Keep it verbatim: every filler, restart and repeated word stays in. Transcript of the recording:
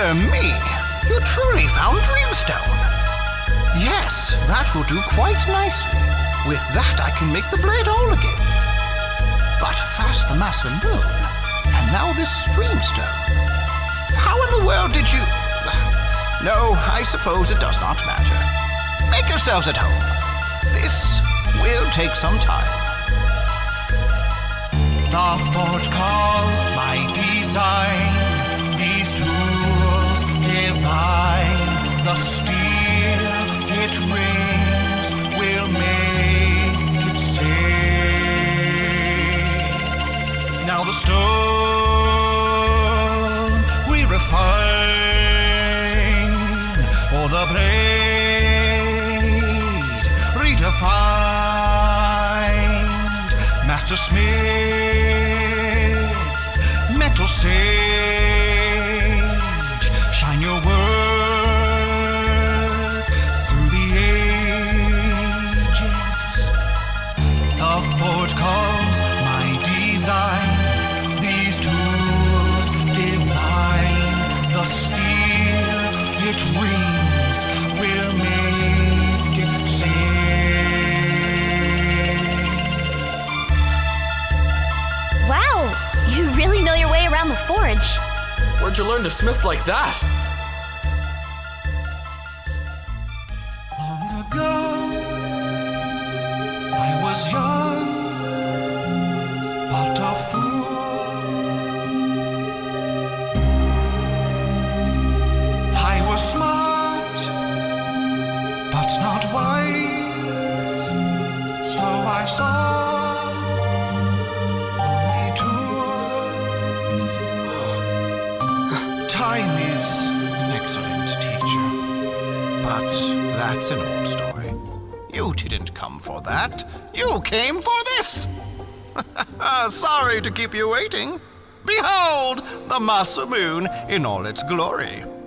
Dear me, you truly found Dreamstone. Yes, that will do quite nicely. With that, I can make the blade whole again. But first the Masamune, and now this Dreamstone. How in the world did you... No, I suppose it does not matter. Make yourselves at home. This will take some time. The forge calls my design, these tools divine. The steel it rings will make it sing. Now the stone we refine, for the blade redefined. Master Smith, metal sage, shine your work through the ages. The forge calls my design, these tools divine. The steel it rings will make it sing. Wow, you really know your way around the forge. Where'd you learn to smith like that? Long ago, I was young, but a fool. I was smart, but not wise, so I saw only tools. Time is an excellent teacher, but that's an old story. You didn't come for that. You came for this. Sorry to keep you waiting. Behold the Masamune in all its glory.